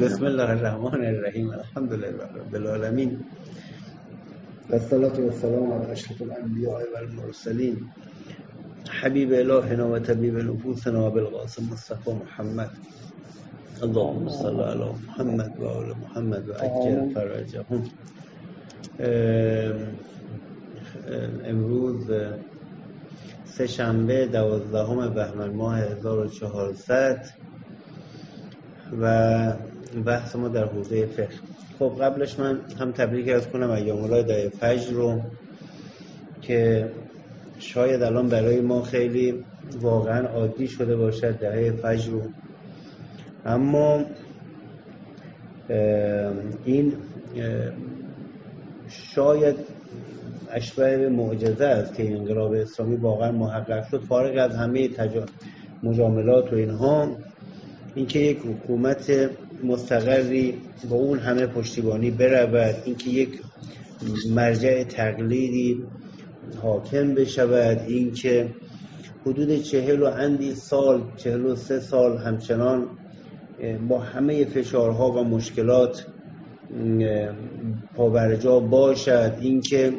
بسم الله الرحمن الرحیم. الحمدلله رب العالمین و الصلاة و السلام علی اشرف الانبیاء و المرسلین حبیب الهنا و طبیب نفوسنا بالقاسم مصطفی محمد. اللهم صل علی محمد و آل محمد و عجل فرجهم. امروز سه شنبه 12 بهمن ماه 1400 و بحث ما در حوزه فقه. خب قبلش من هم تبریک عرض کنم ایام العید فجر رو که شاید الان برای ما خیلی واقعا عادی شده باشد دهه فجر رو، اما این شاید اشبه به معجزه است که انقلاب اسلامی واقعا محقق شد، فارغ از همه مجاملات و اینها. اینکه یک حکومت مستقری با اون همه پشتیبانی برود، اینکه یک مرجع تقلیدی حاکم بشود، اینکه حدود 40 و اندی سال 43 سال همچنان با همه فشارها و مشکلات پابرجا باشد، اینکه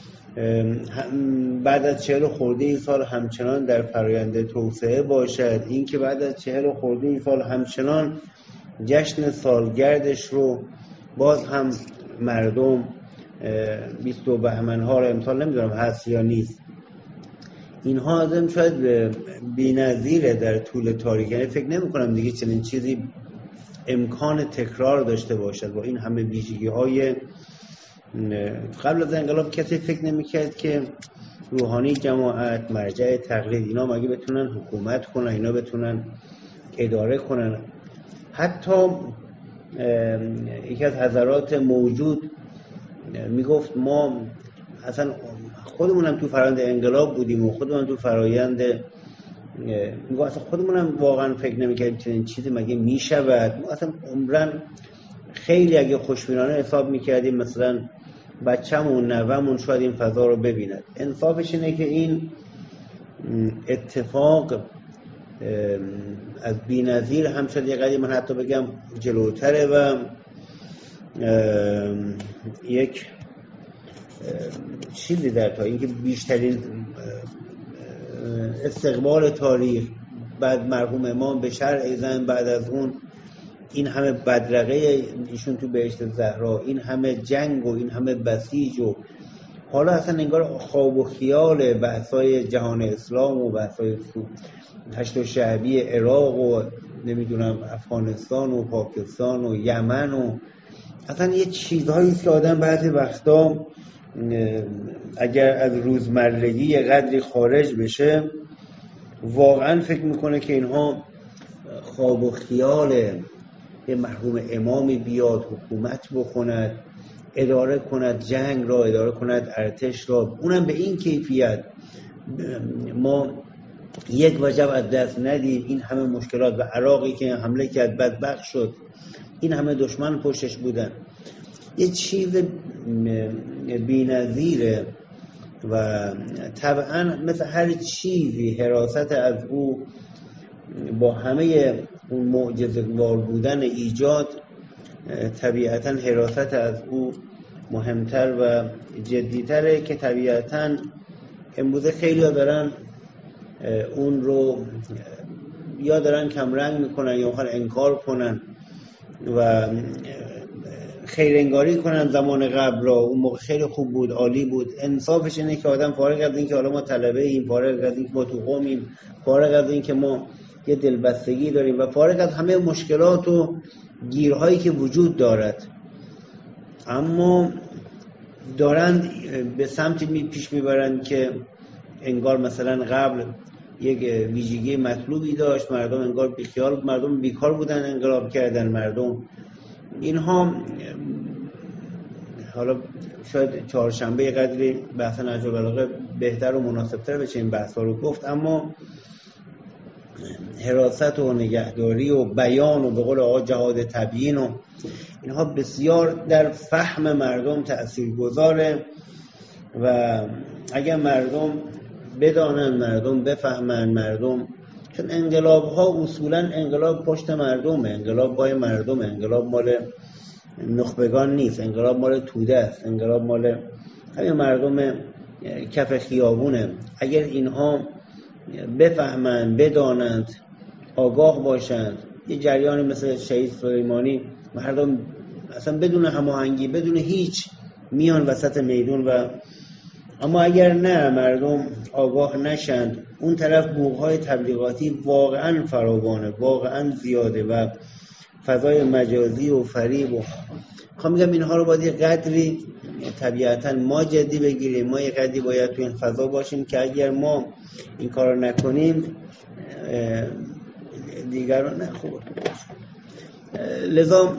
بعد از 40 خورده سال همچنان در فرآیند توسعه باشد، اینکه بعد از 40 خورده سال همچنان جشن سالگردش رو باز هم مردم 20 بهمن ها رو امسال نمیدونم هست یا نیست. اینها ازم شاید بی‌نظیره در طول تاریخ، یعنی فکر نمی کنم دیگه چنین چیزی امکان تکرار داشته باشد. با این همه ویژگی های قبل از انقلاب کسی فکر نمی‌کرد که روحانی، جماعت، مرجع تقلید اینا مگه بتونن حکومت کنن، اینا بتونن اداره کنن. حتی یکی از حضرات موجود میگفت ما اصلا خودمونم تو فرآیند انقلاب بودیم و خودمون تو فرآیند میگه اصلا خودمونم واقعا فکر نمی‌کردیم چنین چیزی مگه میشود. ما اصلا عمرن خیلی اگه خوشبینانه حساب می‌کردیم مثلا بچه‌مون نوه‌مون شاید این فضا رو ببیند. انصافش اینه که این اتفاق از بی‌نظیر هم شد، یه قدری من حتی بگم جلوتره و یک چیزی در تا اینکه بیشترین استقبال تاریخ بعد مرحوم امام به شرع زن، بعد از اون این همه بدرقه ایشون تو بهشت زهرا، این همه جنگ و این همه بسیج و حالا اصلا انگار خواب و خیال بحثای جهان اسلام و بحثای هشت و شعبی عراق و نمیدونم افغانستان و پاکستان و یمن و اصلا یه چیزهایی که آدم بعضی وقتا اگر از روزمرگی یه قدری خارج بشه واقعا فکر میکنه که اینها خواب و خیاله. یه مرحوم امامی بیاد حکومت بکند، اداره کند جنگ را، اداره کند ارتش را، اونم به این کیفیت ما یک وجب از دست ندیم. این همه مشکلات و عراقی که حمله کرد بدبخت شد، این همه دشمن پشتش بودن، یه چیز بی‌نظیره و طبعا مثل هر چیزی حراست از او با همه اون معجزه‌وار بودن ایجاد طبیعتاً حراست از او مهمتر و جدیتره که طبیعتاً امروزه خیلی ها دارن اون رو یا دارن کمرنگ میکنن یا میخوان انکار کنن و خیر انگاری کنن زمان قبل را. اون موقع خیلی خوب بود، عالی بود. انصافش اینه که آدم فارغ از این که حالا ما طلبه ایم، فارغ از این که ما تو قومیم، فارغ از این که ما یه دلبستگی داریم و فارغ از همه مشکلات و گیرهایی که وجود دارد، اما دارند به سمتی پیش میبرند که انگار مثلا قبل یک ویژگی مطلوبی داشت، مردم انگار بیخیال، مردم بیکار بودن، انقلاب کردن مردم. اینها حالا شاید چهارشنبه قدری بحث نهج البلاغه بهتر و مناسبتر بشه این بحثا رو گفت، اما حراست و نگهداری و بیان و به قول آقا جهاد تبیین و اینها بسیار در فهم مردم تأثیرگذاره و اگر مردم بدانن، مردم بفهمن، مردم چون انقلاب ها اصولا انقلاب پشت مردمه، انقلاب بای مردمه، انقلاب مال نخبگان نیست، انقلاب مال توده است، انقلاب مال همین مردم کف خیابونه. اگر اینها بفهمند، بدانند، آگاه باشند، یه جریانی مثل شهید سلیمانی، مردم اصلا بدون هماهنگی، بدون هیچ میان وسط میدون. و اما اگر نه، مردم آگاه نشند، اون طرف بوق‌های تبلیغاتی واقعا فراوانه، واقعا زیاده و فضای مجازی و فریب و میگم اینها رو باید یه قدری طبیعتا ما جدی بگیریم. ما یه قدری باید تو این فضا باشیم که اگر ما این کار رو نکنیم دیگران خوب. لذا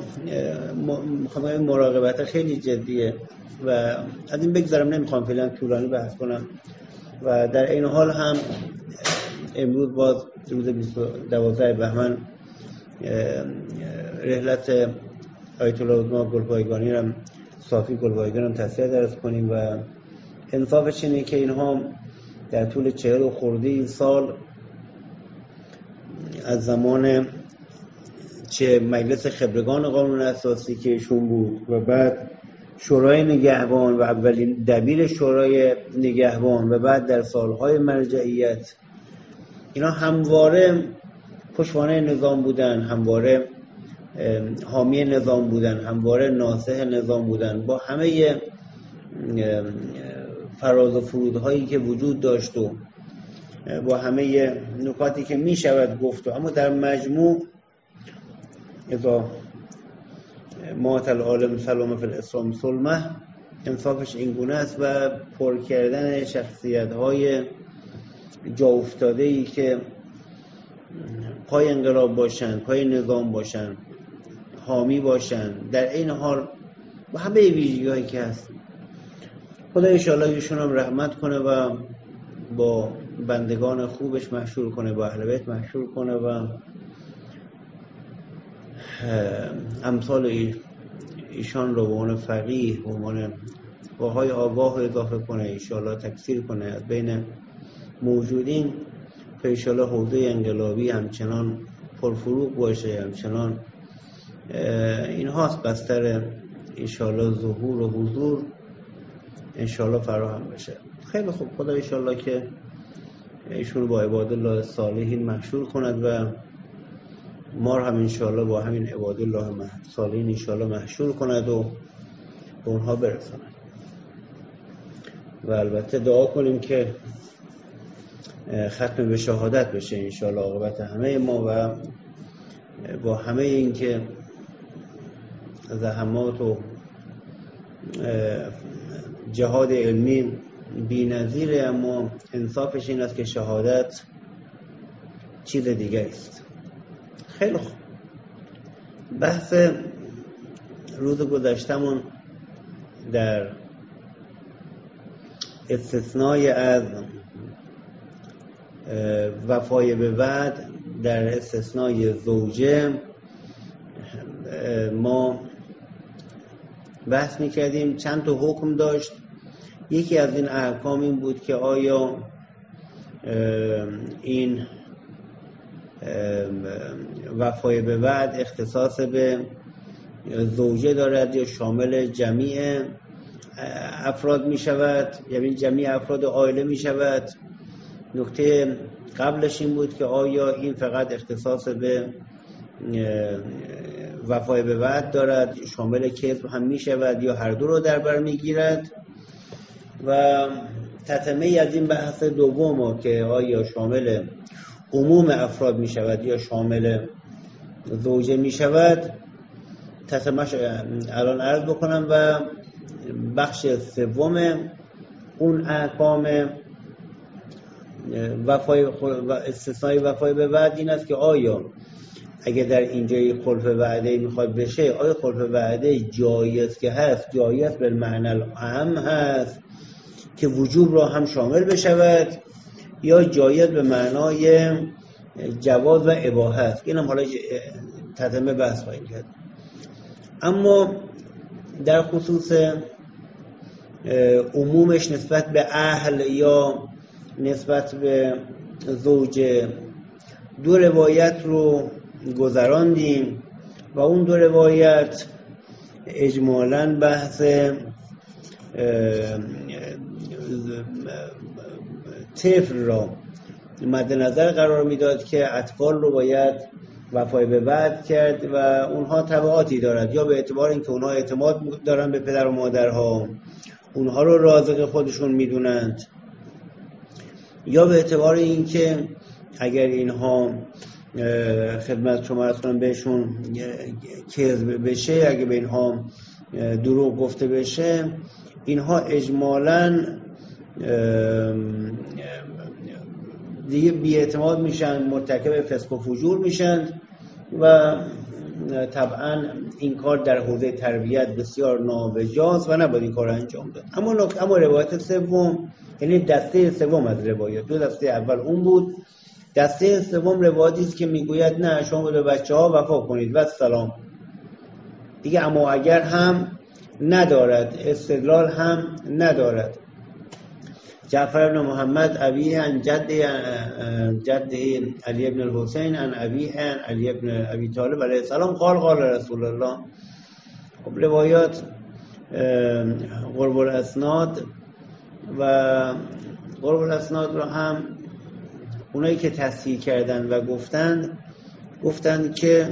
مراقبت خیلی جدیه و از این بگذارم، نمیخوام فعلا طولانی بحث کنم. و در این حال هم امروز باز روز 12 بهمن رحلت آیت الله عظما گلپایگانی رو صافی گلپایگانی رو تسلیت عرض کنیم و انصافش اینه که اینها در طول 40 خورده سال از زمان چه مجلس خبرگان قانون اساسی که ایشون بود و بعد شورای نگهبان و اولین دبیر شورای نگهبان و بعد در سالهای مرجعیت، اینا همواره پشتوانه نظام بودن، همواره حامی نظام بودن، همواره ناصح نظام بودن، با همه فراز و فرودهایی که وجود داشت و با همه نکاتی که می شود گفت. اما در مجموع اذا مات العالم سلام فی الاسلام سلمه، انصافش این گونه است و پر کردن شخصیت های جا افتاده ای که پای انقلاب باشن، پای نظام باشن، حامی باشن، در این حال با همه ویژگی هایی که هست. خدا انشاءالله ایشون هم رحمت کنه و با بندگان خوبش محشور کنه، با اهل بیت محشور کنه و امثال ایشان رو به عنوان فقیه، به عنوان فقهای آگاه اضافه کنه، انشاءالله تکثیر کنه از بین موجودین، که انشاءالله حوزه انقلابی همچنان پرفروغ باشه، همچنان این هاست بستر انشاءالله ظهور و حضور انشاءالله فراهم بشه. خیلی خوب، خدا انشاءالله که ایشون با عبادالله صالحین محشور کند و ما هم انشاءالله با همین عبادالله صالحین انشاءالله محشور کند و به اونها برساند. و البته دعا کنیم که ختم به شهادت بشه انشاءالله عاقبت همه ما و با همه این که زحمات و جهاد علمی بی نظیره، اما انصافش این است که شهادت چیز دیگه است. خیلی خوب، بحث روز گذشتمون در استثنای از وفای به وعد، در استثنای زوجه ما بحث میکردیم. چند تا حکم داشت. یکی از این احکام این بود که آیا این وفای به وعد اختصاص به زوجه دارد یا شامل جمیع افراد می شود، یعنی جمیع افراد عائله می شود. نکته قبلش این بود که آیا این فقط اختصاص به وفای به وعد دارد، شامل کذب هم می شود یا هر دو رو در بر می گیرد. و تتمه از این بحث دوم که آیا شامل عموم افراد می شود یا شامل زوجه می شود، تتمهش الان عرض بکنم. و بخش سوم اون احکام استثنای وفای به وعد این است که آیا اگر در اینجای خلف وعده میخواد بشه، آیا خلف وعده جایز که هست، جایز به معنی العام هست که وجوب را هم شامل بشود، یا جایز به معنای جواز و اباحه است. اینم حالا تتمه بحث خواهیم کرد. اما در خصوص عمومش نسبت به اهل یا نسبت به زوجه، 2 روایت رو گذراندیم و اون 2 روایت اجمالاً بحث طفل را مد نظر قرار میداد که اطفال رو باید وفای به وعد کرد و اونها تبعاتی دارد، یا به اعتبار اینکه اونها اعتماد دارن به پدر و مادرها، اونها رو رازق خودشون میدونند، یا به اعتبار اینکه اگر اینها خدمت شما عرض کنم بهشون کذب بشه، اگه به اینها دروغ گفته بشه، اینها اجمالاً دیگه بی‌اعتماد میشن، مرتکب فسق و فجور میشن و طبعا این کار در حوزه تربیت بسیار نابجاست و نباید این کار انجام داد. اما روایت سوم، یعنی دسته سوم از روایت، 2 دسته اول اون بود، دسته سوم روایتی است که میگوید نه شما به بچه‌ها وفا کنید و سلام دیگه، اما اگر هم ندارد، استدلال هم ندارد. جعفر بن محمد ابی عن جده علی بن الحسین عن ابی عن علی بن ابی طالب علیه السلام قال قال رسول الله. خب روایات قرب الاسناد و قرب الاسناد رو هم اونایی که تصحیح کردن و گفتند که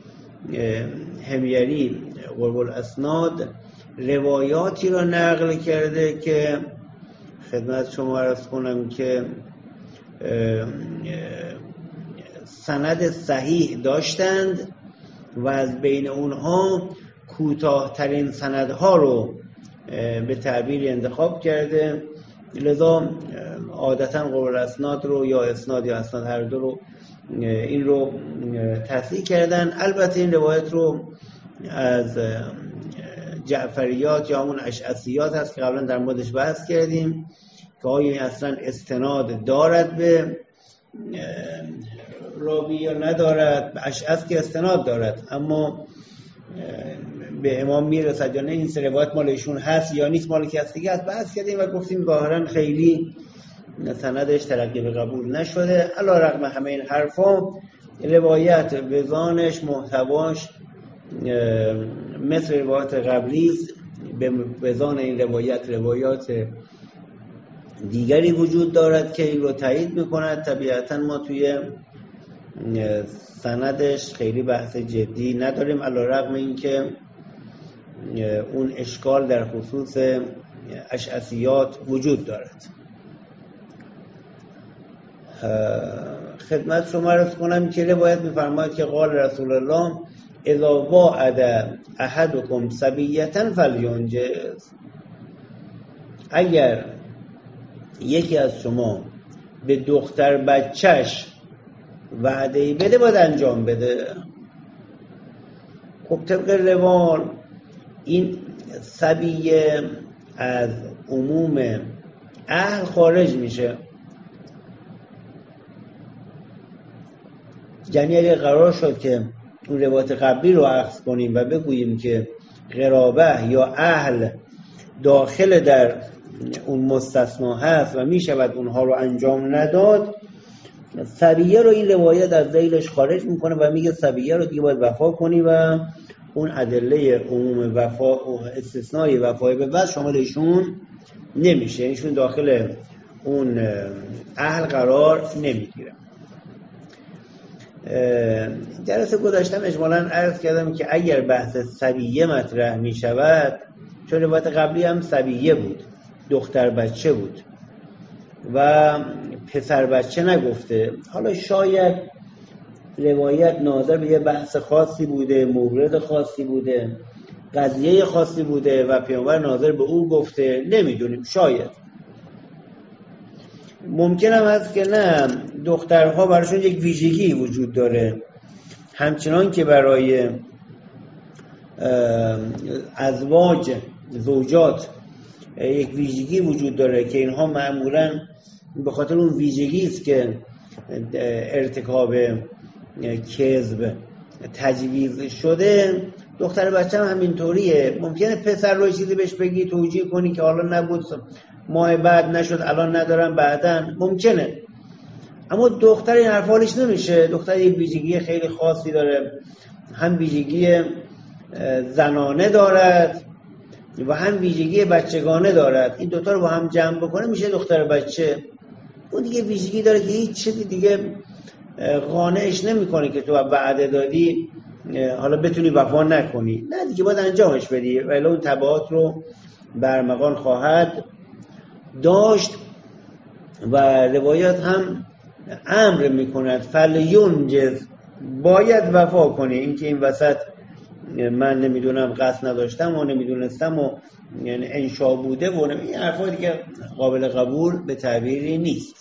حمیری قرب الاسناد روایاتی را نقل کرده که خدمت شما عرض کنم که سند صحیح داشتند و از بین اونها کوتاه‌ترین سندها رو به تعبیر انتخاب کرده، لذا عادتاً قرب الاسناد رو یا اسناد یا اسناد هر دو رو این رو تصحیح کردن. البته این روایت رو از جعفریات یا همون اشعثیات هست که قبلا در موردش بحث کردیم که آیا اصلا استناد دارد به راوی یا ندارد. اشعث که استناد دارد اما به امام میرسد یا نه، این سه روایت مال ایشون هست یا نیست، مال کسی دیگه است، بحث کردیم و گفتیم ظاهرا خیلی سندش تلقی به قبول نشده. علی رغم همه این حرفا روایت وزانش محتواش مثل روایت قبلی به وزان این روایات دیگری وجود دارد که این رو تایید میکند. طبیعتا ما توی سندش خیلی بحث جدی نداریم، علی رغم این که اون اشکال در خصوص اشعثیات وجود دارد. خدمت شما عرض کنم که روایت می‌فرماید که قال رسول الله اذا وعد احدکم صبیة فلینجز، اگر یکی از شما به دختر بچهش وعده‌ای بده باید انجام بده. خب طبق روال این صبیه از عموم اهل خارج میشه، یعنی اگه قرار شد که اون روایت قبلی رو اخذ کنیم و بگوییم که قرابه یا اهل داخل در اون مستثنا هست و می شود اونها رو انجام نداد، صبیه رو این روایت از ذیلش خارج میکنه و میگه صبیه رو دیگه باید وفا کنی و اون ادله عموم وفا و استثنای وفای به وعد شامل ایشون نمیشه، ایشون داخل اون اهل قرار نمیگیره. جلسه گذاشتم اجمالاً عرض کردم که اگر بحث صبیه مطرح می شود، چون روایت قبلی هم صبیه بود، دختر بچه بود و پسر بچه نگفته، حالا شاید روایت ناظر به یه بحث خاصی بوده، مورد خاصی بوده، قضیه خاصی بوده و پیامبر ناظر به او گفته، نمیدونیم، شاید ممکن هم هست که نه، دخترها براشون یک ویژگی وجود داره، همچنان که برای ازواج زوجات یک ویژگی وجود داره که اینها معمولاً به خاطر اون ویژگی است که ارتکاب کذب تجویز شده. دختر بچه هم همینطوریه، ممکنه پسر رو چیزی بهش بگی توجیه کنی که حالا نبود، ماه بعد نشد، الان ندارم، بعدن ممکنه، اما دختر این حرف حالش نمیشه. دختر یک ویژگی خیلی خاصی داره، هم ویژگی زنانه دارد و هم ویژگی بچگانه دارد. این دوتا رو با هم جمع بکنه میشه دختر بچه. اون دیگه ویژگی داره که هیچ چیزی دیگه قانعش نمیکنه که تو وعده دادی حالا بتونی وفا نکنی، نه دیگه باید انجامش بدی، ولی اون تبعات رو برمغان خواهد داشت. و روایات هم امر میکند فلیونجز، باید وفا کنی. این که این وسط من نمیدونم قصد نداشتم و نمیدونستم و یعنی انشا بوده و این حرفا دیگه قابل قبول به تعبیری نیست.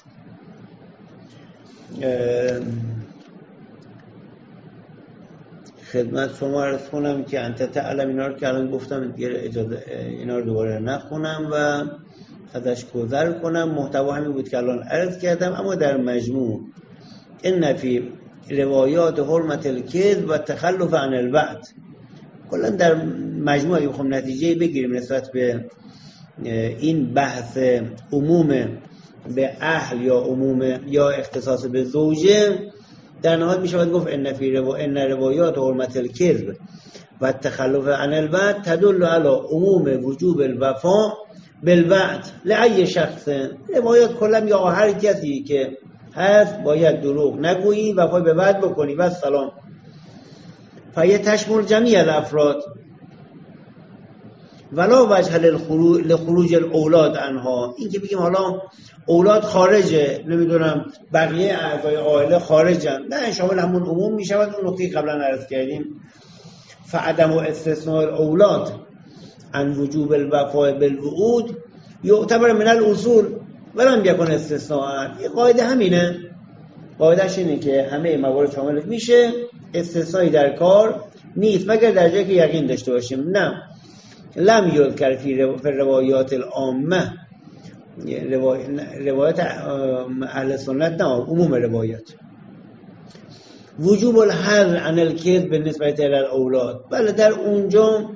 خدمت شما عرض کنم که انت تعلم اینا رو که الان گفتم دیگه اجازه اینا رو دوباره نخونم و ازش گذر کنم. محتوا همین بود که الان عرض کردم. اما در مجموع ان فی روایات حرمت الکذب و تخلف عن الوعد، کلا در مجموع اگه بخوام نتیجه بگیریم نسبت به این بحث عموم به اهل یا عموم یا اختصاص به زوجه، در نهایت میشه باید گفت ان روایات حرمت الکذب و تخلف عن الوعد تدل علی عموم وجوب الوفاء بالوعد لأی شخص. روایات کلا یا هر کسی که هست باید دروغ نگویی، وفای به وعد بکنی و سلام. فیه تشمل جمیع الافراد ولا وجه لخروج الاولاد عنها. این که بگیم حالا اولاد خارجه، نمیدونم بقیه اعضای عائله خارجن، نه، شامل همون عموم میشود. اون نکته قبلا عرض کردیم فعدم و استثناء الاولاد عن وجوب الوفاء بالوعود یعتبر من الاصول ولم یکن استثناء. این قاعده همینه، قاعدهش اینه که همه موارد شامل میشه، استثنایی در کار نیست مگر در جایی که یقین داشته باشیم. نه، لم یذکر فی روایات العامه، روایات اهل سنت نه، عموم روایات وجوب الحذر عن الکذب بالنسبه الی الاولاد. بله در اونجا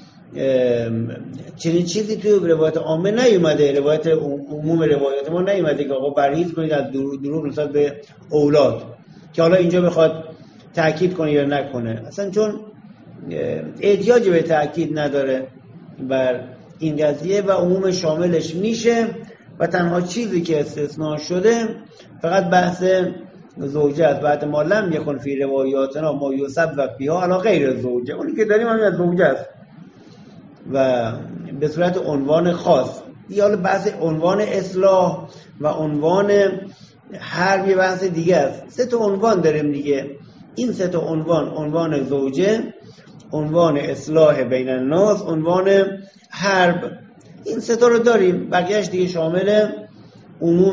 چنین چیزی توی روایت عامه نیومده، روایت عموم روایات ما نیومده که آقا پرهیز کنید از دروغ نسبت به اولاد، که حالا اینجا بخواد تأکید کنه یا نکنه، اصلا چون احتیاج به تأکید نداره بر این قضیه و عموم شاملش میشه و تنها چیزی که استثناء شده فقط بحث زوجه است. بعد ما لم یکن فی روایاتنا ما یوسف و فیها علی غیر زوجه، اونی که داریم همین از زوجه است و به صورت عنوان خاص. یا بحث عنوان اصلاح و عنوان حرب یه بحث دیگه است. سه تا عنوان داریم دیگه. این سه تا عنوان زوجه، عنوان اصلاح بین الناس، عنوان حرب، این سه تا رو داریم. بقیهش دیگه شامل عموم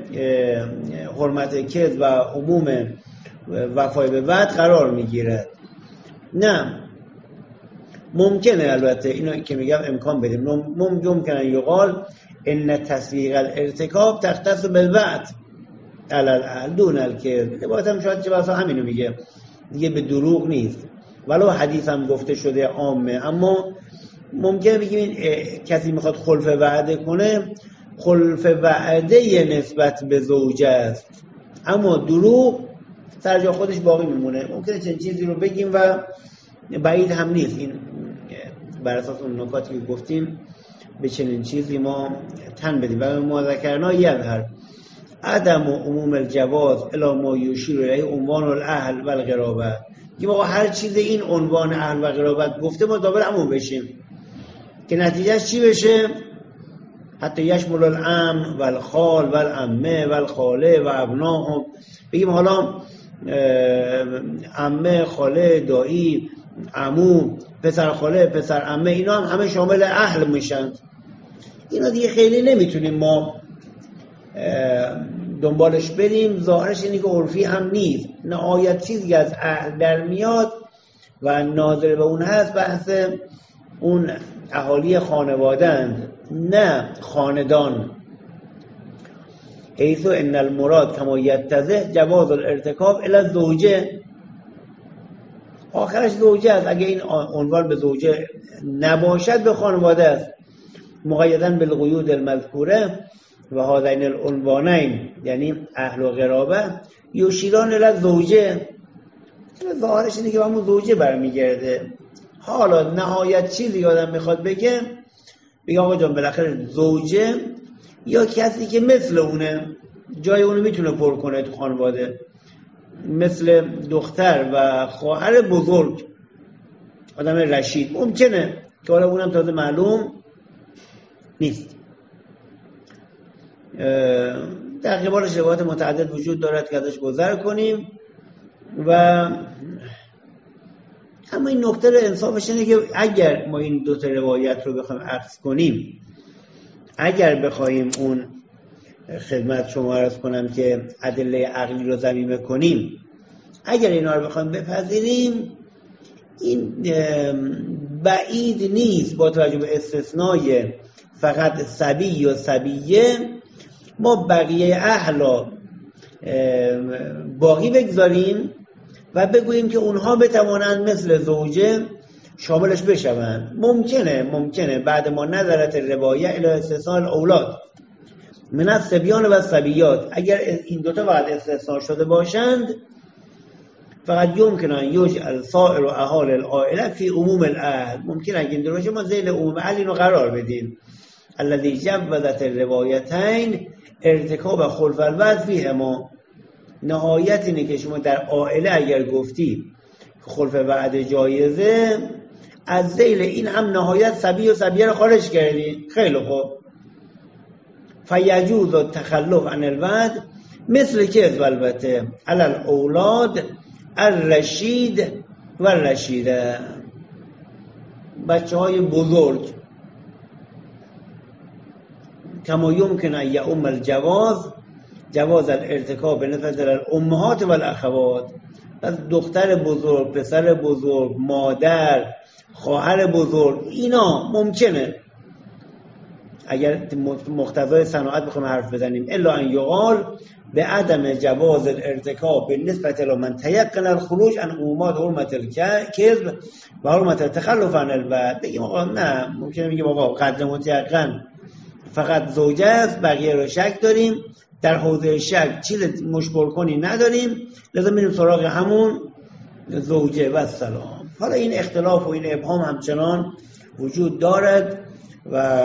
حرمت کذب و عموم وفای به وعد قرار میگیرد. نه ممکنه، البته اینو که میگم امکان بدیم، ممکنه یقال ان تسویق الارتکاب تختص بالوعد علی الاهل دون الکذب. باید هم شاید چه بسا همینو میگه دیگه، به دروغ نیست، ولو حدیث هم گفته شده عامه. اما ممکنه بگیم این کسی میخواد خلف وعده کنه، خلف وعده نسبت به زوجه است، اما دروغ سر جا خودش باقی میمونه. ممکنه چنین چیزی رو بگیم و بعید هم نیست این بر اساس اون نکاتی که گفتیم به چنین چیزی ما تن بدیم. و ما ذکرنا یظهر عدم و عموم الجواز الی ما یشیر الیه عنوان الاهل و القرابه. که ما هر چیز این عنوان اهل و قرابت گفته ما دابل همون بشیم که نتیجهش چی بشه؟ حتی یشمل العم و الخال و العمه و الخاله و ابناهم. بگیم حالا عمه، خاله، دایی، عمو، پسر خاله، پسر عمه، اینا هم همه شامل اهل میشن. اینا دیگه خیلی نمیتونیم ما دنبالش بریم. ظاهرش اینه که عرفی هم نیست، نهایت چیزی از اهل در میاد و ناظر به اون هست بحث اون اهالی خانوادند، نه خاندان. حیث ان المراد کما یتضح جواز الارتکاب الی الزوجه، آخرش زوجه است. اگه این عنوان به زوجه نباشد به خانواده است. مقیداً بالقیود المذکوره و هذین العنوانین یعنی اهل و قرابه یشیران الی زوجه، ظاهرش اینه که به همون زوجه برمیگرده. حالا نهایت چیزی آدم میخواد بگه آقا جان بالاخره زوجه یا کسی که مثل اونه جای اونو میتونه پر کنه تو خانواده، مثل دختر و خواهر بزرگ، آدم رشید ممکنه که حالا اونم تازه معلوم نیست. در قبالش روایات متعدد وجود دارد که ازش گذر کنیم و اما این نکته رو انصافش اینه که اگر ما این دو تا روایت رو بخوایم عکس کنیم، اگر بخوایم اون خدمت شما عرض کنم که ادله عقلی رو ضمیمه کنیم، اگر اینا رو بخوایم بپذیریم، این بعید نیست با توجه به استثنای فقط صبی و صبیه ما بقیه اهل باقی بگذاریم و بگوییم که اونها بتوانند مثل زوجه شاملش بشوند. ممکنه بعد ما نظرت روایه الی استثناء الاولاد من الصبیان و الصبیات، اگر این دوتا فقط استثناء شده باشند فقط یمکن ان یجعل سائر اهالی العائله فی عموم الاهل، ممکن اگه این دو باشه ما ذیل عموم اهل اینو قرار بدیم. الذی جوزت الروایتین ارتکاب خلف الوضع فیهما، نهایت اینه که شما در عائله اگر گفتی خلف وعده جایزه، از ذیل این هم نهایت صبی و صبیه رو خارج کردی. خیلی خوب، فیجوز التخلف عن الوعد مثل که البته علی الاولاد الرشید و الرشیده، بچه های بزرگ، کما یمکن ان یؤم الجواز جواز الارتکاب بالنسبه للامهات و الاخوات، از دختر بزرگ، پسر بزرگ، مادر، خواهر بزرگ، اینا ممکنه اگر مقتضای صناعت بخوایم حرف بزنیم. الا ان یقال به عدم جواز الارتکاب بالنسبه لمن تيقن الخروج عن عمومات حرمت الکذب و حرمت التخلف عن الوعد. بگیم آقا نه، ممکنه میگه بابا قدر متيقن فقط زوجه است، بقیه رو شک داریم، در حوزه شک چیز مشکل کنی نداریم، لذا میریم سراغ همون زوجه و السلام. حالا این اختلاف و این ابهام همچنان وجود دارد و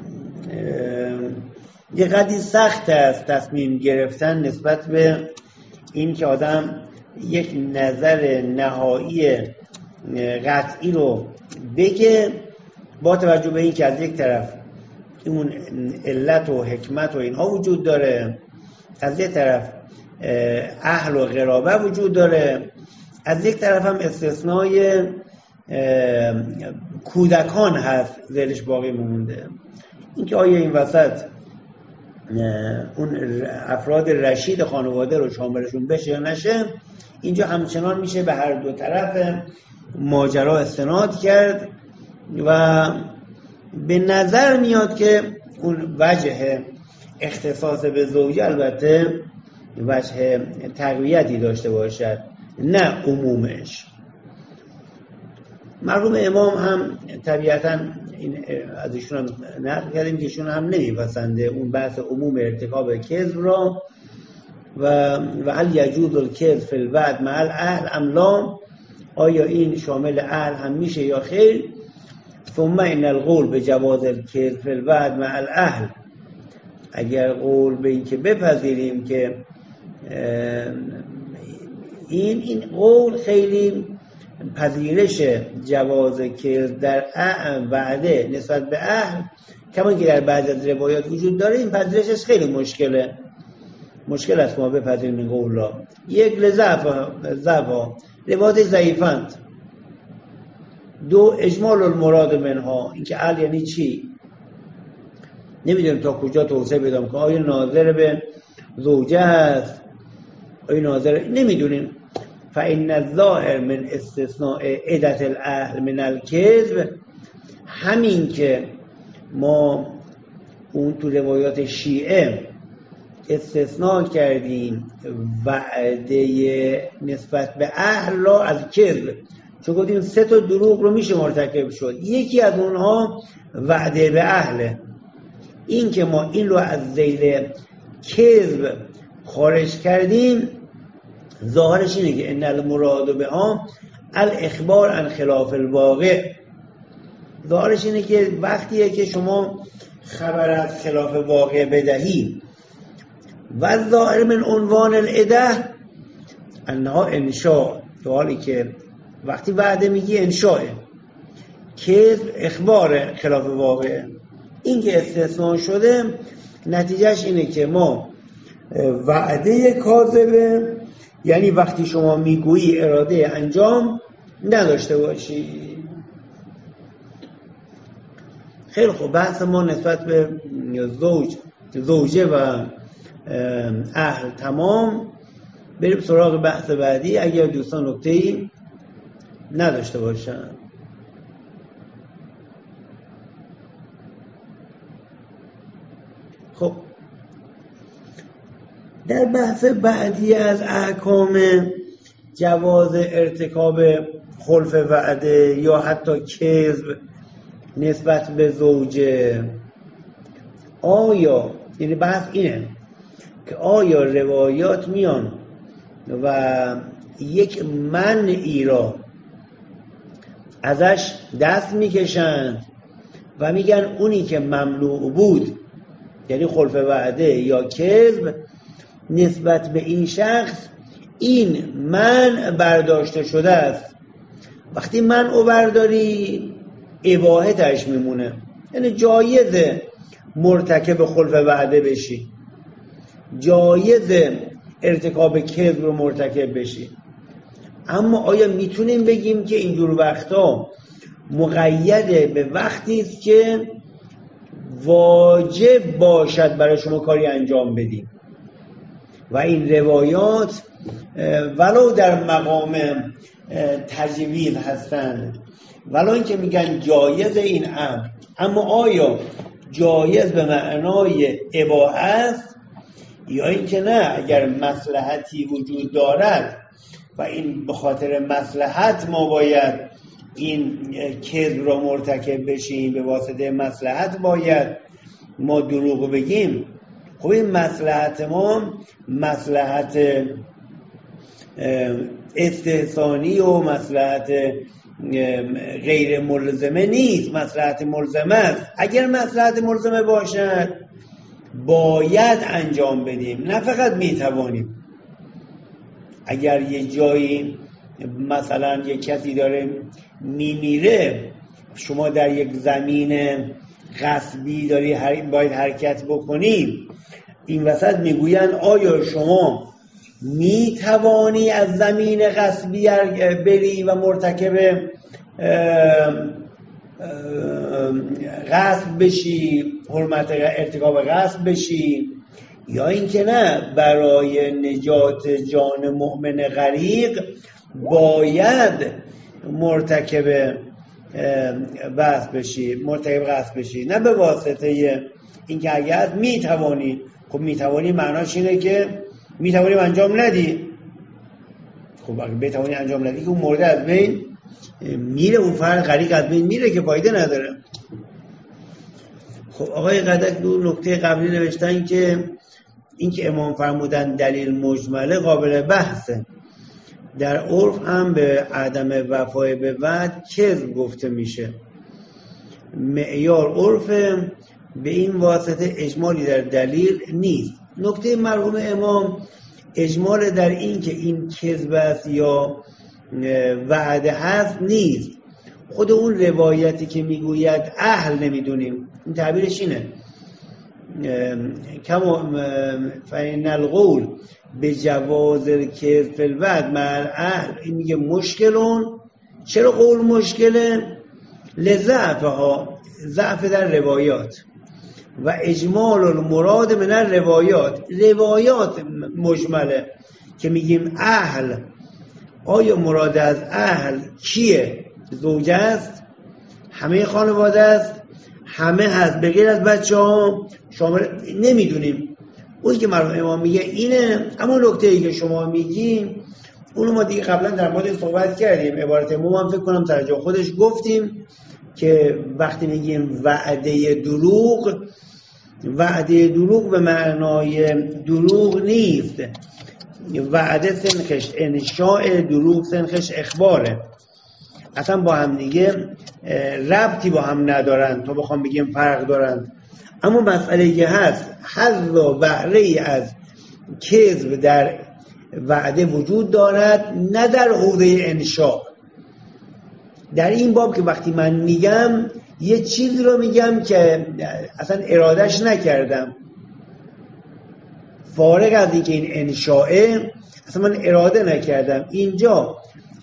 یه قدری سخت است تصمیم گرفتن نسبت به این که آدم یک نظر نهایی قطعی رو بگه با توجه به این که از یک طرف اون علت و حکمت و اینها وجود داره، از یک طرف اهل و قرابه وجود داره، از یک طرف هم استثنای کودکان هست ذیلش باقی مونده. اینکه آیا این وسط اون افراد رشید خانواده رو شاملشون بشه یا نشه، اینجا همچنان میشه به هر دو طرف ماجرا استناد کرد و به نظر میاد که اون وجه اختصاص به زوجه البته وجه تقویتی داشته باشد، نه عمومش. مرحوم امام هم طبیعتاً این از ایشون هم نقل کردیم که ایشون هم نمیپسنده اون بحث عموم ارتکاب کذب را و هل یجوز الکذب فی الوعد مع الاهل ام لا، آیا این شامل اهل هم میشه یا خیر. ثم ان القول به جواز الکذب فی الوعد مع الاهل، اگر قول به این که بپذیریم که این قول خیلی پذیرش جواز کذب در وعده نسبت به اهل کما که در بعضی از روایات وجود داره، این پذیرشش خیلی مشکل است ما بپذیریم این قول را. یک لضعف روایات ضعیفند، دو اجمال المراد منها، اینکه اهل یعنی چی نمیدونیم تا کجا توسعه بدم که آیا ناظر به زوجه است، آیا ناظر نمیدونیم. فإن الظاهر من استثناء عدة الاهل من الكذب، همین که ما اون تو روایات شیعه استثناء کردیم وعده نسبت به اهل را از کذب، چون گفتیم 3 دروغ رو میشه مرتکب شد، یکی از اونها وعده به اهله. این که ما این رو از ذیل کذب خارج کردیم ظاهرش اینه که ان المراد بها الاخبار عن خلاف الواقع. ظاهرش اینه که وقتیه که شما خبر از خلاف واقع بدهی و ظاهر من عنوان العده انها انشاء، در حالی که وقتی وعده میگی انشاء، که اخبار خلاف واقع. این که استثناء شده نتیجهش اینه که ما وعده کاذبه، یعنی وقتی شما میگویی اراده انجام نداشته باشی. خیلی خوب، بحث ما نسبت به زوجه و اهل تمام. بریم سراغ بحث بعدی اگر دوستان نکته‌ای نداشته باشن. خب در بحث بعدی از احکام جواز ارتکاب خلف وعده یا حتی کذب نسبت به زوجه، آیا، یعنی بحث اینه که آیا روایات میان و یک منعی را ازش دست میکشند و میگن اونی که ممنوع بود، یعنی خلف وعده یا کذب، نسبت به این شخص این منع برداشته شده است. وقتی منع برداری اباحه تاش میمونه، یعنی جایزه مرتکب خلف وعده بشی، جایزه ارتکاب کذب رو مرتکب بشی. اما آیا میتونیم بگیم که اینجور وقتا مقید به وقتی است که واجب باشد برای شما کاری انجام بدیم؟ و این روایات ولو در مقام تجویز هستند، ولو اینکه میگن جایز این امر، اما آیا جایز به معنای اباحه است یا اینکه نه، اگر مصلحتی وجود دارد و این به خاطر مصلحت ما باید این کذب را مرتکب بشیم، به واسطه مصلحت باید ما دروغ بگیم. خب این مصلحت ما مصلحت استحسانی و مصلحت غیر ملزمه نیست، مصلحت ملزمه است. اگر مصلحت ملزمه باشد باید انجام بدیم، نه فقط میتوانیم. اگر یه جایی مثلا یک کسی داره میمیره، شما در یک زمین غصبی داری باید حرکت بکنی، این وسط میگوین آیا شما میتوانی از زمین غصبی بری و مرتکب غصب بشی، حرمت ارتکاب غصب بشی، یا اینکه نه، برای نجات جان مؤمن غریق باید مرتکب غصب بشی، نه به واسطه اینکه اگر میتوانی. خب میتوانی معناش اینه که میتوانی انجام ندی. خب اگه بتوانی انجام ندی که اون مورد از بین میره، اون فرد غریق از بین میره که فایده نداره. خب آقای قدک دو نکته قبلی نوشتن که این که امام فرمودن دلیل مجمله قابل بحثه. در عرف هم به عدم وفای به وعد کذب گفته میشه. معیار عرف به این واسطه اجمالی در دلیل نیست. نکته مرحوم امام اجمال در این که این کذب است یا وعده هست نیست. خود اون روایتی که میگوید اهل نمیدونیم، این تعبیرش اینه کما فإن القول به جواز الکذب فی الوعد مع اهل، این میگه مشکلون. چرا قول مشکله؟ لضعفها، ضعف در روایات و اجمال المراد من الروایات. روایات مجمله که میگیم اهل، آیا مراد از اهل کیه؟ زوجه است، همه خانواده است، همه هست به غیر از بچه ها شامل نمیدونیم. اونی که مرحوم امام میگه اینه. اما نکته ای که شما میگیم اونو ما دیگه قبلا در مورد صحبت کردیم. عبارت امام هم فکر کنم ترجمه خودش گفتیم که وقتی میگیم وعده دروغ وعده دروغ به معنای دروغ نیست. وعده سنخش انشاء، دروغ سنخش اخباره. اصلا با هم دیگه ربطی با هم ندارن تا بخوام بگیم فرق دارن. اما مسئله که هست، حظ و بهره از کذب در وعده وجود دارد، نه در حوزه انشاء. در این باب که وقتی من میگم یه چیزی رو میگم که اصلا ارادهش نکردم، فارغ از این که این انشاءه اصلا من اراده نکردم، اینجا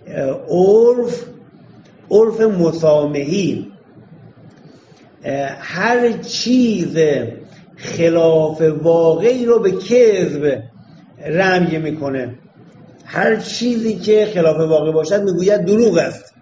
عرف مسامحی هر چیز خلاف واقعی رو به کذب رمی میکنه. هر چیزی که خلاف واقع باشد میگوید دروغ است،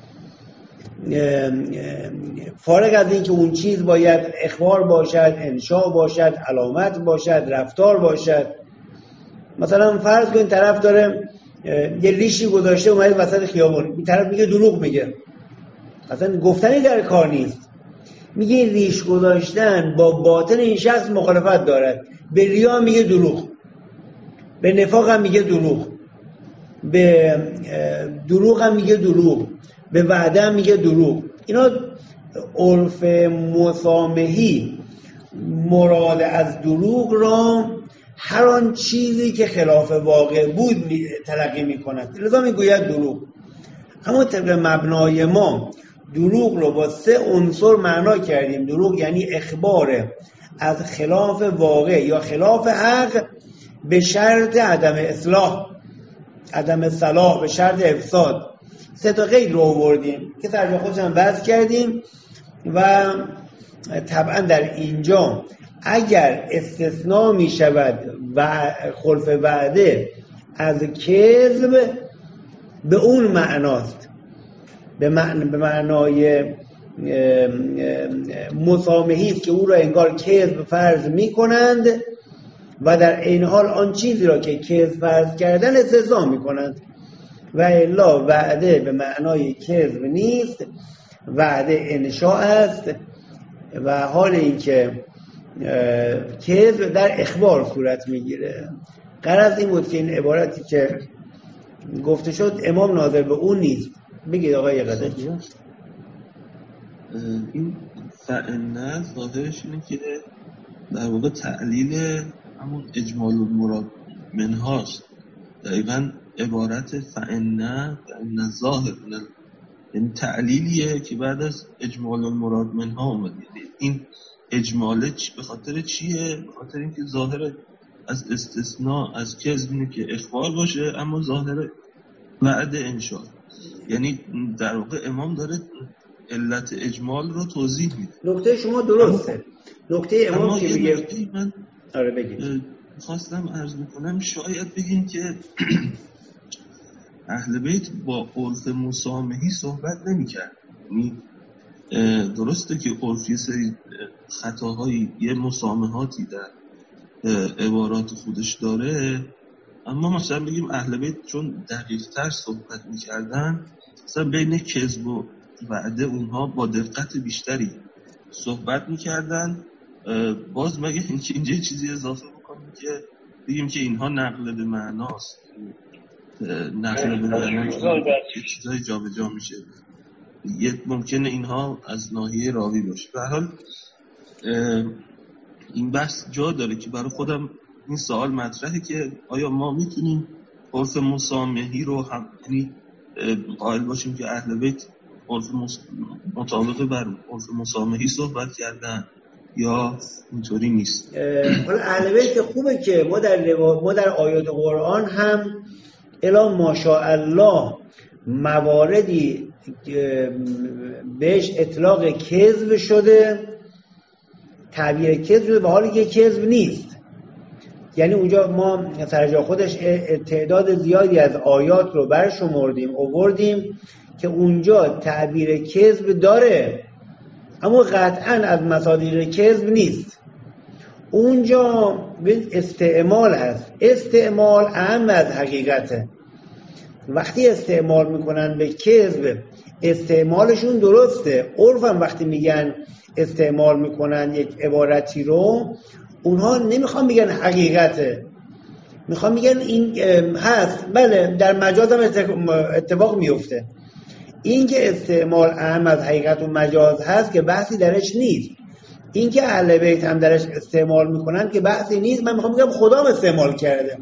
فارغ از این که اون چیز باید اخبار باشد، انشاء باشد، علامت باشد، رفتار باشد. مثلا فرض کن طرف داره یه ریشی گذاشته اومده وسط خیابون، این طرف میگه دروغ میگه، اصلا گفتنی در کار نیست، میگه ریش گذاشتن با باطن این شخص مخالفت دارد، به ریا میگه دروغ، به نفاق هم میگه دروغ، به دروغ هم میگه دروغ، به وعده هم میگه دروغ. اینا عرف مسامحی مراد از دروغ را هر آن چیزی که خلاف واقع بود تلقی میکند، لذا میگوید دروغ. اما طبق مبنای ما دروغ رو با 3 عنصر معنا کردیم. دروغ یعنی اخبار از خلاف واقع یا خلاف حق به شرط عدم اصلاح، عدم صلاح، به شرط افساد. 3 تا قید رو آوردیم که ترجمه خودش هم وضع کردیم و طبعا در اینجا اگر استثناء می شود و خلف وعده از کذب به اون معناست، به معنای مسامحی است که او را انگار کذب فرض می کنند و در این حال آن چیزی را که کذب فرض کردن استثناء می کنند. و الا وعده به معنای کذب نیست، وعده انشاء است و حال این که کذب در اخبار صورت میگیره. غرض این بود که این عبارتی که گفته شد امام ناظر به اون نیست. بگید آقای قدچی. این فعلا ظاهرش اینه که در واقع تعلیل همون اجمال المراد منهاست. دقیقاً عبارت فعلا ظاهر این تعلیلیه که بعد از اجمال المراد منها اومده. این اجماله به خاطر چیه؟ به خاطر اینکه ظاهر از استثناء از کذب اینه که اخبار باشه، اما ظاهر وعده انشاء. یعنی در واقع امام داره علت اجمال رو توضیح میده. نکته شما درسته. نکته امام که میگه من آره بگید. خواستم عرض میکنم شاید بگیم که اهل بیت با عرف مسامحی صحبت نمی‌کرد. یعنی درسته که عرف یه سری خطاهایی، یه مسامحاتی در عبارات خودش داره، اما مثلا بگیم اهل بیت چون دقیق‌تر صحبت می‌کردن، مثلا بین کذب و وعده اونها با دقت بیشتری صحبت می‌کردن. باز مگه اینجا چیزی اضافه بکنیم که بگیم که اینها نقل به معناست، نقل به معناست که چیزای جا به جا میشه. ممکنه اینها از ناحیه راوی باشه. به هر حال این بحث جا داره که برای خودم این سوال مطرحه که آیا ما میتونیم عرف مسامحی رو هم یعنی قائل باشیم که اهل بیت مطابق بر عرف مسامحی صحبت کردن یا اینطوری نیست؟ حالا اهل بیت خوبه که ما در آیات قرآن هم الا ماشاءالله مواردی بهش اطلاق کذب شده، تعبیر کذب به حالی که کذب نیست. یعنی اونجا ما ترجمه خودش تعداد زیادی از آیات رو برشمردیم آوردیم که اونجا تعبیر کذب داره اما قطعاً از مصادر کذب نیست. اونجا استعمال هست. استعمال اهم از حقیقته. وقتی استعمال میکنن به کذب استعمالشون درسته. عرفم وقتی میگن استعمال میکنن یک عبارتی رو، اونها نمیخوان بگن حقیقته، میخوان میگن این هست. بله در مجاز هم اتفاق میفته. این که استعمال اهم از حقیقت و مجاز هست که بحثی درش نیست. این که اهل بیت هم درش استعمال میکنن که بحثی نیست. من میخوام بگم خدا هم استعمال کرده.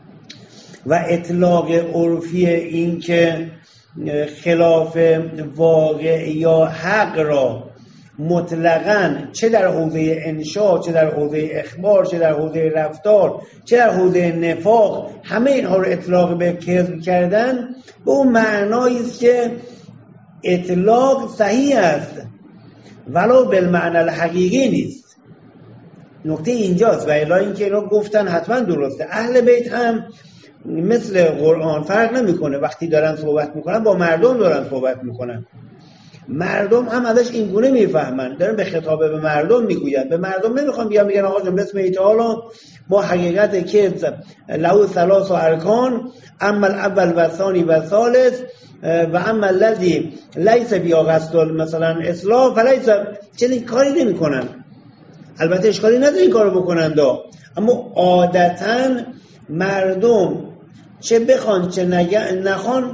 و اطلاق عرفی این که خلاف واقع یا حق را مطلقاً چه در حوزه انشاء، چه در حوزه اخبار، چه در حوزه رفتار، چه در حوزه نفاق، همه اینها رو اطلاق به کذب کردن، به اون معنایی است که اطلاق صحیح است ولو بالمعنی الحقیقی نیست. نکته اینجاست. و الا اینکه اینا گفتن حتما درسته. اهل بیت هم مثل قرآن فرق نمیکنه، وقتی دارن صحبت میکنن با مردم دارن صحبت میکنن، مردم هم ازش این گونه میفهمن، دارن به خطابه به مردم میگوین. به مردم نمیخوان بگن آقا جان بسم الله تعالی ما حقیقت کذب له ثلاث ارکان، اما الاول و ثانی و ثالث و اما الذی لیس بیا قصد مثلا اصلاح فلیس، چنین کاری نمیکنن. البته اشکالی نداره این کارو بکنن اما عادتاً مردم چه بخوان چه نخوان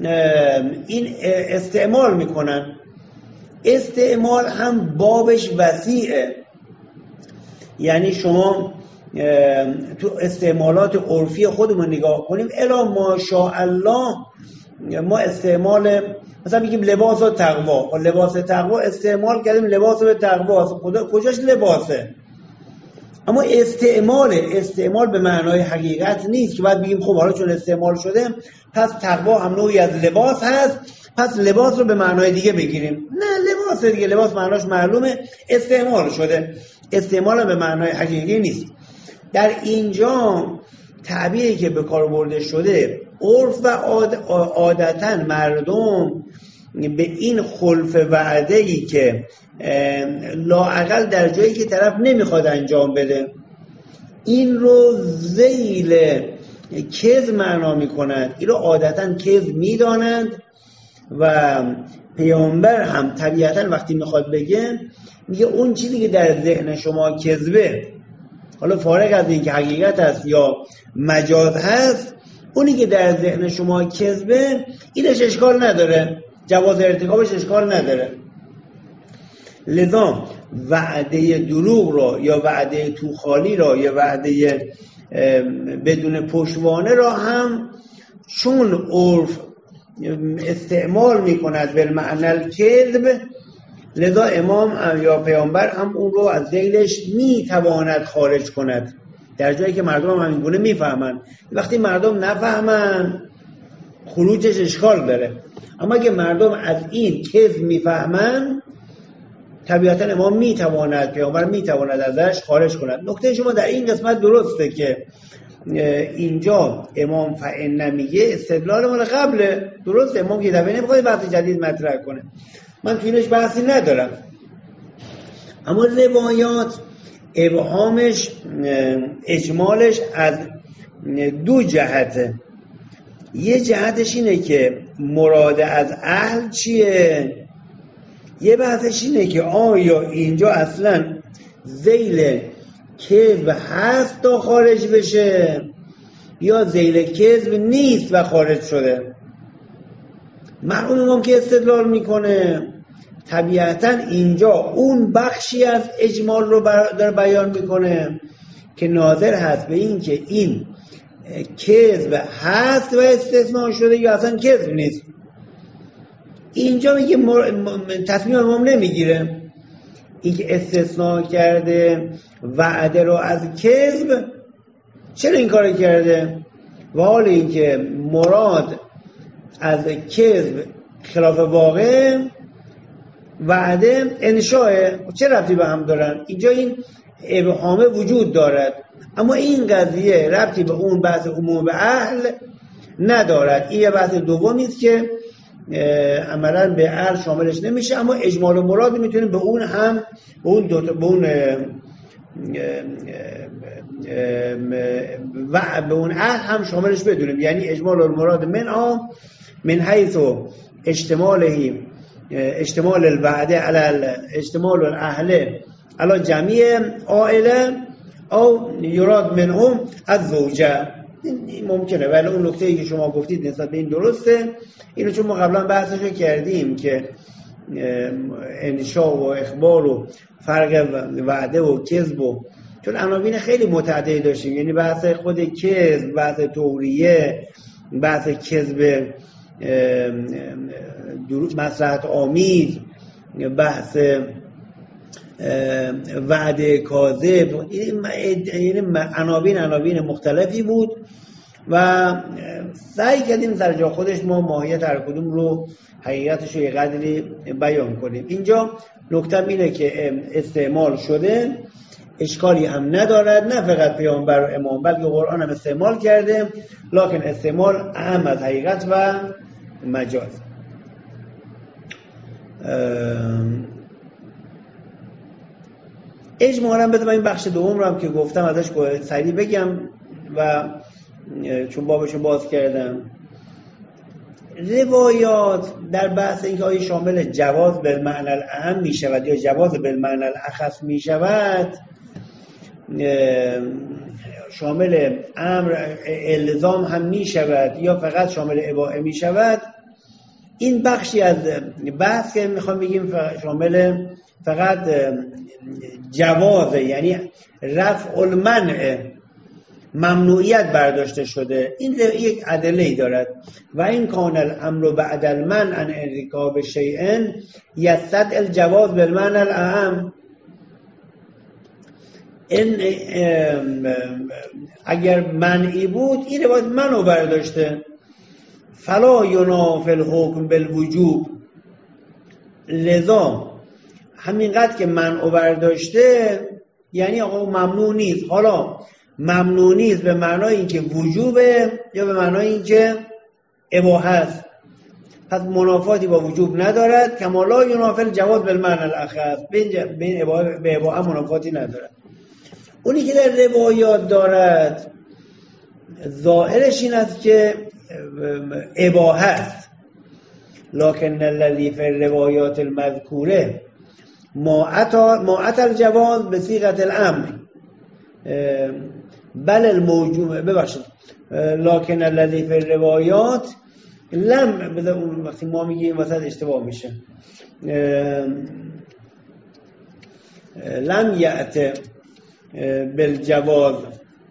این استعمال میکنن. استعمال هم بابش وسیعه. یعنی شما تو استعمالات عرفی خودمون نگاه کنیم، الا ماشاءالله ما استعمال مثلا میگیم لباس و تقوا، لباس تقوا استعمال کردیم، لباس به تقوا خدا کجاش لباسه؟ اما استعمال به معنای حقیقت نیست که بعد بگیم خب حالا چون استعمال شده پس تقوا هم نوعی از لباس هست، پس لباس رو به معنای دیگه بگیریم. نه، لباس دیگه، لباس معناش معلومه، استعمال شده، استعمال به معنای حقیقی نیست. در اینجا تعبیری که به کار برده شده عرف و عادتاً مردم به این خلف وعده‌ای که لااقل در جایی که طرف نمیخواد انجام بده این رو ذیل کذب معنا میکنند، این رو عادتاً کذب میدانند و پیامبر هم طبیعتاً وقتی میخواد بگه میگه اون چیزی که در ذهن شما کذبه، حالا فارغ از این که حقیقت هست یا مجاز هست، اونی که در ذهن شما کذبه اینش اشکال نداره، جواز ارتکابش اشکال نداره. لذا وعده دروغ را یا وعده توخالی را یا وعده بدون پشتوانه را هم چون عرف استعمال میکند به معنی الکذب، لذا امام یا پیامبر هم اون رو از ذیلش میتواند خارج کند در جایی که مردم هم همین گونه میفهمن. وقتی مردم نفهمن خروجش اشکال داره، اما اگه مردم از این کذب میفهمن طبیعتا امام میتواند، پیامبر میتواند ازش خارج کند. نکته شما در این قسمت درسته که اینجا امام فإن میگه استدلال مال قبله، درسته، امام یه دفعه نمیخواد بحث جدید مطرح کنه، من تو اینش بحثی ندارم. اما روایات ابهامش اجمالش از دو جهته. یه جهتش اینه که مراد از اهل چیه، یه بحثش اینه که آیا اینجا اصلا ذیل کذب هست تا خارج بشه یا ذیل کذب نیست و خارج شده. مرحوم امام که استدلال میکنه طبیعتا اینجا اون بخشی از اجمال رو داره بیان میکنه که ناظر هست به این که این کذب هست و استثناء شده یا اصلا کذب نیست. اینجا میگه تصمیم امام نمیگیره، این که استثناء کرده وعده رو از کذب، چرا این کار کرده؟ و حال این که مراد از کذب خلاف واقع، وعده انشاء، چه ربطی به هم دارن؟ اینجا این ابهامه وجود دارد، اما این قضیه ربطی به اون بحث عموم به اهل ندارد. این یه بحث دومی است که عملاً به اهل شاملش نمیشه، اما اجمال و مراد میتونیم به اون هم به اون و به اون عهد هم شاملش بدونیم، یعنی اجمال المراد منها من حیث اشتمال الوعده علی اشتمال الاهل علی جمیع عائله او یراد منهم الزوجه. این ممکنه، ولی اون نکته‌ای که شما گفتید نسبت به این درسته. اینو چون ما قبلا بحثش کردیم که انشاء و اخبار و فرق وعده و کذب و چون عناوین خیلی متعددی داشتیم، یعنی بحث خود کذب، بحث توریه، بحث کذب مصلحت آمیز، بحث وعده کاذب، یعنی عناوین مختلفی بود و سعی کردیم در جا خودش ما ماهیت هر کدوم رو حقیقتش رو یه قدری بیان کنیم. اینجا نکته اینه که استعمال شده، اشکالی هم ندارد، نه فقط پیامبر و امام بلکه قرآن هم استعمال کرده، لکن استعمال اهم از حقیقت و مجاز. اجمالا بذار این بخش دوم رو هم که گفتم ازش سریع بگم و چون بابشو باز کردم. روایات در بحث اینکه آیا شامل جواز بالمعنی الاعم می شود یا جواز بالمعنی الاخص می شود، شامل امر الزام هم می شود یا فقط شامل اباحه می شود، این بخشی از بحث که میخوام بگیم شامل فقط جواز، یعنی رفع المنع، ممنوعیت برداشته شده. این یک ادله‌ای دارد و این کان الامر بعد المنع عن ارتکاب شیء یستدعی الجواز بالمعنى الاعم. این اگر منعی بود این روایت منو برداشته، فلا ینافی الحکم بالوجوب، لذا همینقدر که منع برداشته یعنی آقا ممنوع نیست. حالا ممنوع نیست به معنای اینکه وجوبه یا به معنای اینکه اباحه است، پس منافاتی با وجوب ندارد. کما لا ینافی الجواز بالمعنی الاخص، به اباحه منافاتی ندارد. اونی که در روایات دارد ظاهرش این است که اباحه است، لکن الذی فی الروایات المذکوره ما اتى الجواز بصیغه الامر بل الموجوب، ببخشید، لکن الذی فی الروایات لم، وقتی ما میگیم وسط اشتباه میشه، لم یأتی بالجواز،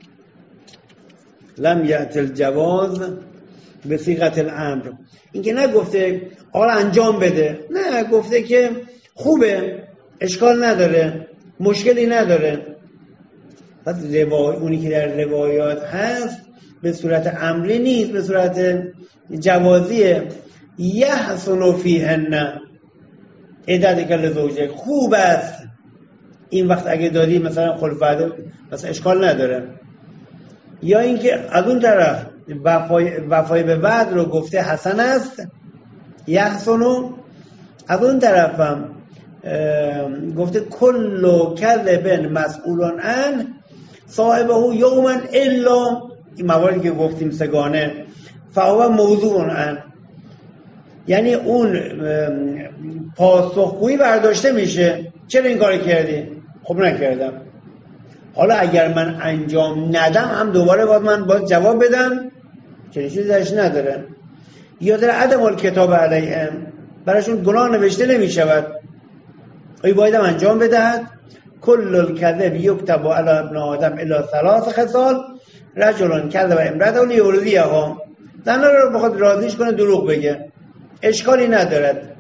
لم یأتی الجواز بصیغه الامر. این که نگفته آقا انجام بده، نه، گفته که خوبه، اشکال نداره، مشکلی نداره. پس اونی که در روایات هست به صورت امری نیست، به صورت جوازیه. یحسن فیهن عدت کل زوجه، خوب است این وقت اگه دادی مثلا خلفت مثلا اشکال نداره. یا اینکه از اون طرف وفای به وعد رو گفته حسن است، یحسنو، از اون طرف هم گفته کل کذب مسئول عن صاحبه یوما الا، این مواردی که گفتیم سگانه، فهو موضوع عن، یعنی اون پاسخگویی برداشته میشه. چرا این کار کردی؟ خب نکردم. حالا اگر من انجام ندم هم دوباره باید جواب بدم، چنین چیزی درش نداره. یا در عدم الکتاب علیهم، براشون گناه نوشته نمیشود، ای باید هم انجام بدهد. کل الکذب یکتب علی ابن آدم الی ثلاث خصال، رجل کذب امرأته لیرضیها، زن رو بخواد راضیش کنه دروغ بگه، اشکالی ندارد.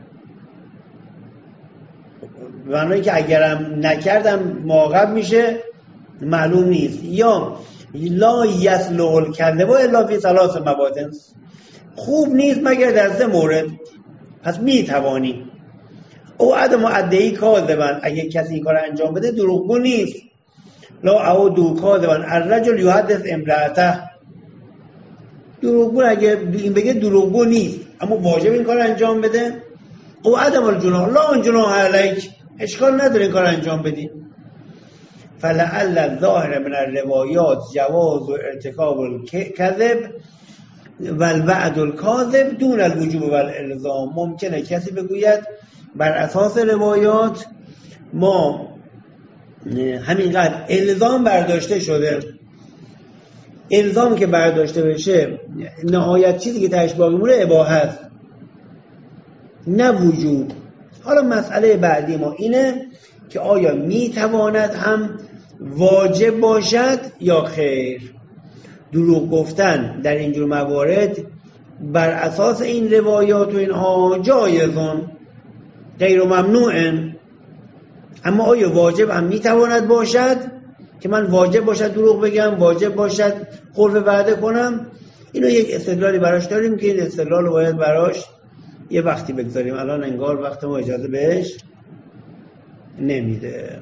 معنی که اگرم نکردم معاقب میشه معلوم نیست. یا لا یصلح الکذب الا فی ثلاث مواطن، خوب نیست مگر در 3 مورد، پس میتوانی. او عدم ادعی کاذبن، اگه کسی این کار انجام بده دروغگو نیست. لا او دو کاذبن الرجل یحدث امرأته، دروغگو اگه این بگه دروغگو نیست، اما واجب این کار انجام بده. او عدم الجناح لا جناح علیک، اشکال نداره این کار انجام بدی. فلعل الظاهر من الروایات جواز و ارتکاب الکذب و الوعد الکاذب دون الوجوب و الالزام. ممکنه کسی بگوید بر اساس روایات ما همینقدر الزام برداشته شده، الزام که برداشته بشه نهایت چیزی که تهش باقی مونه اباحت نه وجوب. حالا مسئله بعدی ما اینه که آیا میتواند هم واجب باشد یا خیر. دروغ گفتن در اینجور موارد بر اساس این روایات و اینها جایزون غیر ممنوعن، اما آیا واجب هم میتواند باشد که من واجب باشد دروغ بگم، واجب باشد خلف وعده کنم؟ اینو یک استدلالی براش داریم که این استدلال رو باید براش یه وقتی بگذاریم. الان انگار وقت ما اجازه بهش نمیده.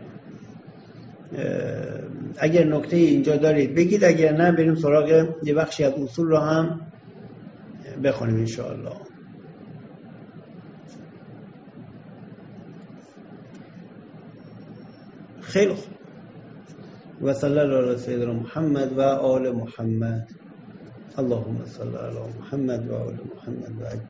اگر نکته اینجا دارید بگید، اگر نه بریم سراغ یه بخشی از اصول رو هم بخونیم انشاءالله. خیلی خوب. و صلی الله علی سیدنا محمد و آل محمد. اللهم صل علی محمد و آل محمد و